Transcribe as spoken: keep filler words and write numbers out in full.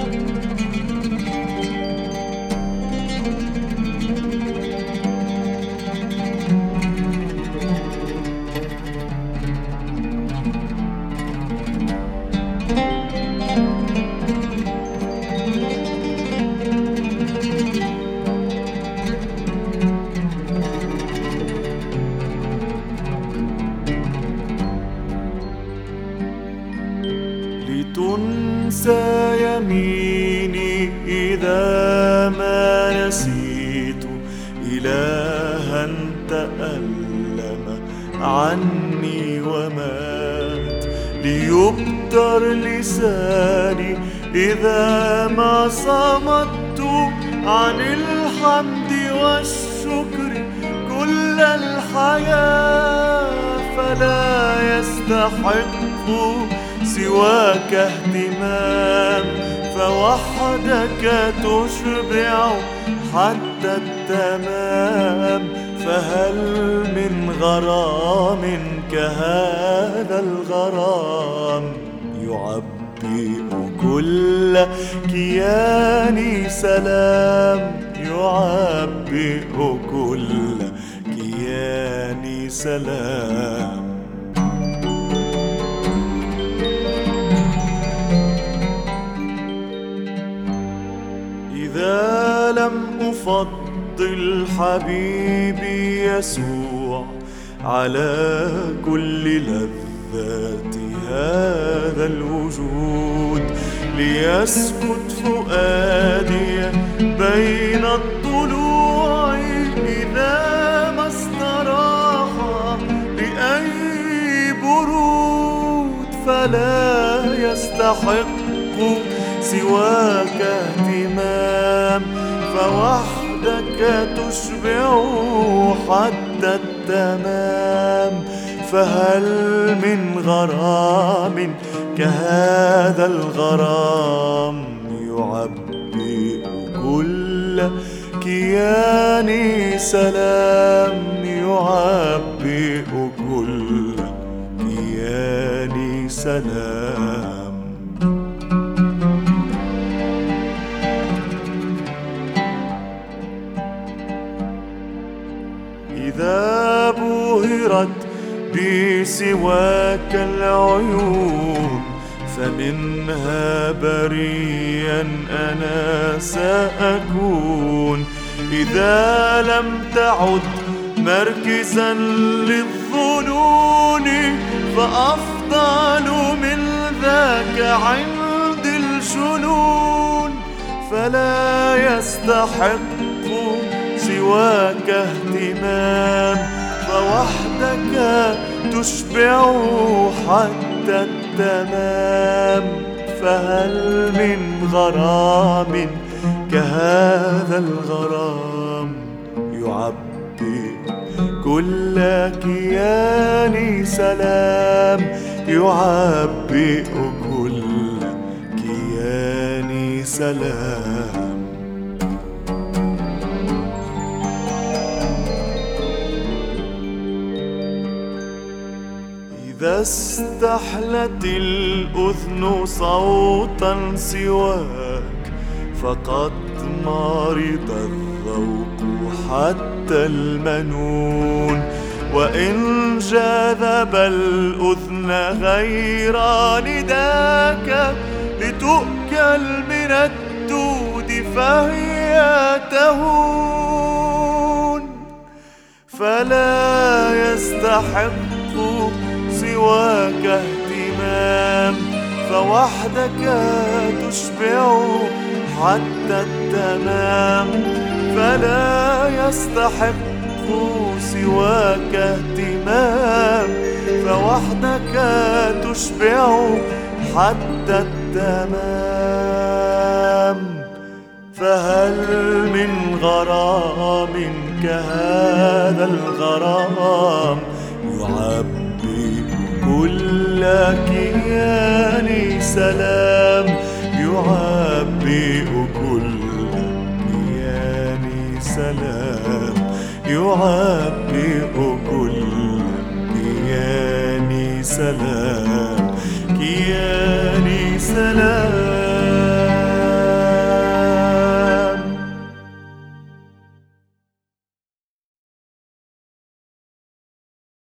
لتنسى يميني إذا ما نسيت إلها تألم عني ومات، ليبتر لساني إذا ما صمت عن الحمد والشكر كل الحياة، فلا يستحق سواك اهتمام، فوحدك تشبع حتى التمام. فهل من غرام كهذا الغرام يعبئ كل كياني سلام، يعبئ كل كياني سلام. إذا لم أفضل حبيبي يسوع على كل لذات هذا الوجود، ليسكت فؤادي بين الضلوع إذا ما استراح لأي برود، فلا يستحق سواك اهتمام، فوحدك تشبع حتى التمام. فهل من غرام كهذا الغرام يعبئ كل كياني سلام، يعبئ كل كياني سلام. إذا بهرت بسواك العيون فمنها بريا أنا سأكون، إذا لم تعد مركزا للظنون فأفضل من ذاك عند الجنون، فلا يستحق سواك اهتمام، فوحدك تشبع حتى التمام. فهل من غرام كهذا الغرام يعبئ كل كياني سلام، يعبئ كل كياني سلام. إذا استحلت الأذن صوتا سواك فقد مرض الذوق حتى المنون، وإن جاذب الأذن غير نداك لتؤكل من الدود فهي تهون، فلا يستحق سواك اهتمام، فوحدك تشبع حتى التمام. فلا يستحق سواك اهتمام، فوحدك تشبع حتى التمام. فهل من غرام كهذا الغرام يعبئ كل كياني سلام، يعبئ كل كياني سلام، يعبئ كل كياني سلام، كياني سلام.